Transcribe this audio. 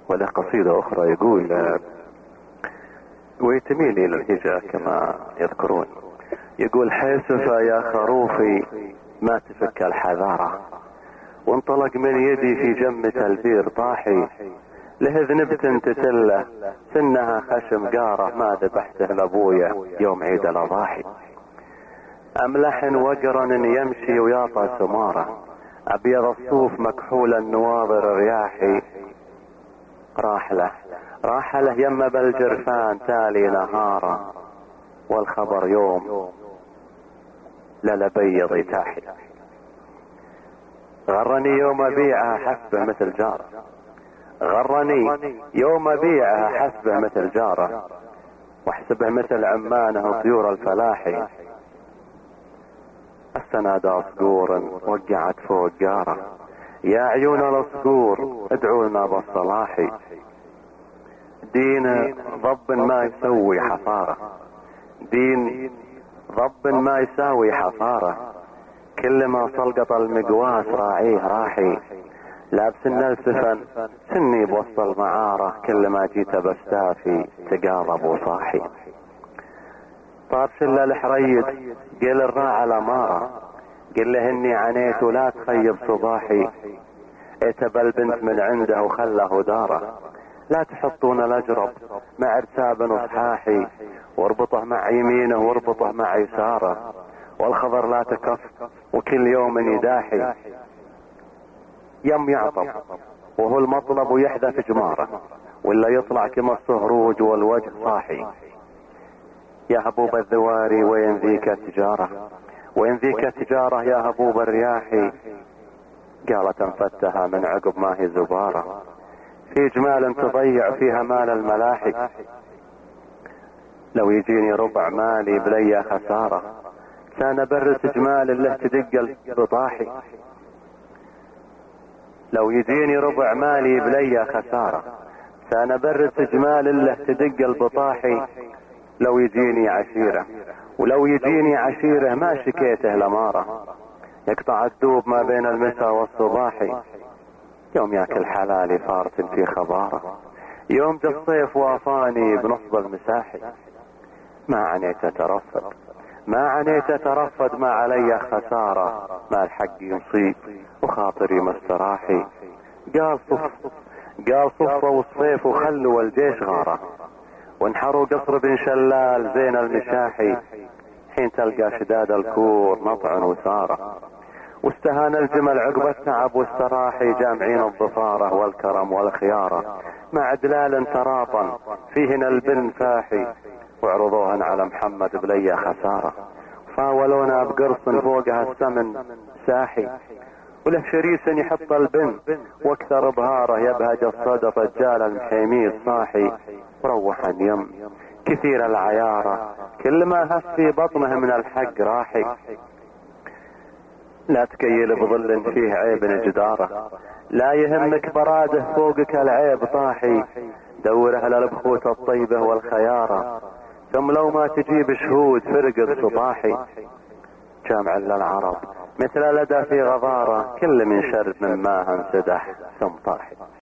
وله قصيدة أخرى يقول ويتميل إلى الهجاء كما يذكرون. يقول: حيسف يا خروفي ما تفك الحذارة، وانطلق من يدي في جمة البير طاحي، له ذنبت تتله سنها خشم قاره، ما ذبحته لابويا يوم عيد الاضاحي. املح وقرن يمشي وياطى سماره، ابيض الصوف مكحول النواظر رياحي، راحله يم بالجرفان تالي نهاره، والخبر يوم للبيض يتاحي. غرني يوم ابيعها حسبه مثل جاره، غرني يوم ابيعها حسبه مثل جاره، واحسبه مثل عمانه طيور الفلاحي. السنادى صقور وقعت فوق قاره، يا عيون الصقور ادعونا بالصلاحي. دين ضب ما يسوي حفاره، دين ضب ما يساوي حفاره، كل ما سلقط المقواس راعيه راحي. لابس السفن سني بوسط المعاره، كل ما جيت بستافي تقاضب وصاحي. طار شله الحريد قيل الراعي الاماره، قل له اني عنيت ولا تخيب صباحي. اتبى البنت من عنده وخله داره، لا تحطون الاجرب مع ارتاب وصحاحي، واربطه مع يمينه واربطه مع يساره، والخضر لا تكف وكل يوم يداحي. يم يعطب وهو المطلب ويحدث جماره، ولا يطلع كما الصهروج والوجه صاحي. يا هبوب الذواري وين ذيك التجاره، وين ذيك التجاره يا هبوب الرياحي. قالت انفتها من عقب ما هي زباره، في جمال تضيع فيها مال الملاحي. لو يجيني ربع مالي بلي خساره، كان برس جمال له تدق البطاحي. لو يجيني ربع مالي بلي خساره، كان برس جمال له تدق البطاحي. لو يجيني عشيره ولو يجيني عشيره ما شكيته لماره، يقطع الدوب ما بين المساء والصباحي. يوم ياكل حلالي فارت في خباره، يوم جا الصيف وافاني بنصب المساحي. ما عنيت اترفد ما عنيت اترفد، ما علي خساره، ما الحق يصيب وخاطري مستراحي. قال صفه والصيف وخلوا الجيش غاره، وانحروا قصر بن شلال زين المشاحي. حين تلقى شداد الكور نطع وساره، واستهان الجمل عقب التعب واستراحي. جامعين الظفاره والكرم والخياره، مع دلال تراطا فيهن البن فاحي. وعرضوهن على محمد بلي خساره، فاولونا بقرص فوقها السمن ساحي. وله شريس يحط البن واكثر بهاره، يبهج الصدى رجال المحيمي صاحي. وروح يم كثير العياره، كل ما هف في بطنه من الحق راحي. لا تكيل بظل فيه عيب جداره، لا يهمك براده فوقك العيب طاحي. دور على البخوت الطيبه والخياره، ثم لو ما تجيب شهود فرقد صباحي. جامع للعرب مثل لدى في غضاره، كل من شرب من ماء انسدح ثم طاحي.